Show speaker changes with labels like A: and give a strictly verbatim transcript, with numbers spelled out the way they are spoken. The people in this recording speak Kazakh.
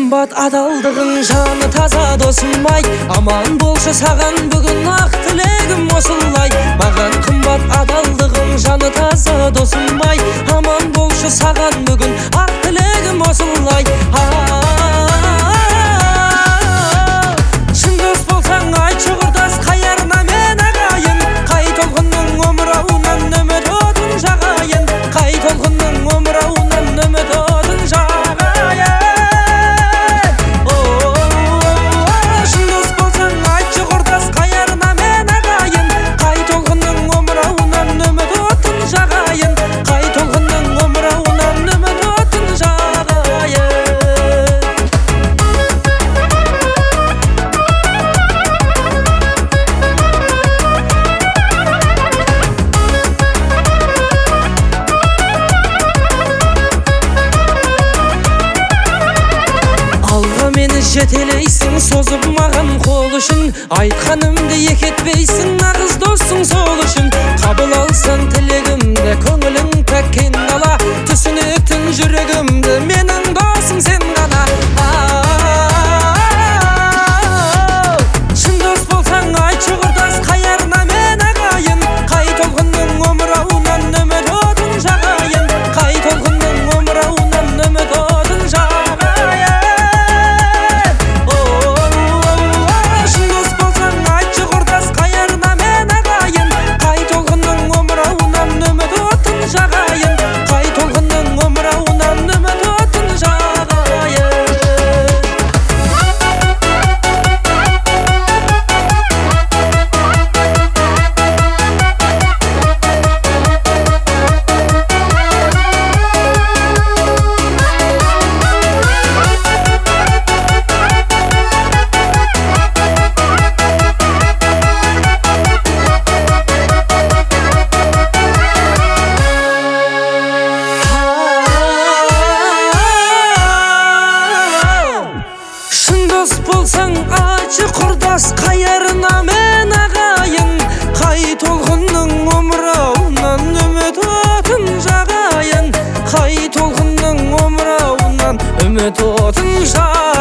A: қымбат адалдығың, жаны таза досым-ай. Аман болшы саған бүгін ақ тілегім осылай. Маған қымбат адалдығың, жаны таза досым-ай. Аман болшы саған бүгін ақ тілегім осылай. Шын дос болсаң айтшы құрдас, қайырына мен ағайын. Қай толқынның омырауынан үміт отын жағайын. Қай толқынның омырауынан үміт отын жағайын. Шын дос болсаң айтшы құрдас, қайырына мен ағайын. Қай толқынның омырауынан үміт отын жағайын. Қай толқынның омырауынан үміт отын жағайын. Алға мені жетелейсің, созып маған қол үшін. Айтқанымды екі етпейсің, нағыз досың сол үшін. Қабыл алсаң тілегімді, көңілің пәккен ала. Түсініктің жүрегімді, менің досың сен ғана. Шын дос болсаң айтшы құрдас, қайырына мен ағайын. Қай толқынның омырауынан үміт отын жағайын. Қай толқынның омырауынан үміт отын жағайын. Шын дос болсаң айтшы құрдас, қайырына мен ағайын. Қай толқынның омырауынан үміт отын жағайын. Қай толқынның омырауынан үміт отын жағайын. Шын дос болсаң айтшы құрдас, қайырына мен ағайын. Қай толқынның омырауынан үміт отын жағайын. Қай толқынның омырауынан үміт отын жағайын.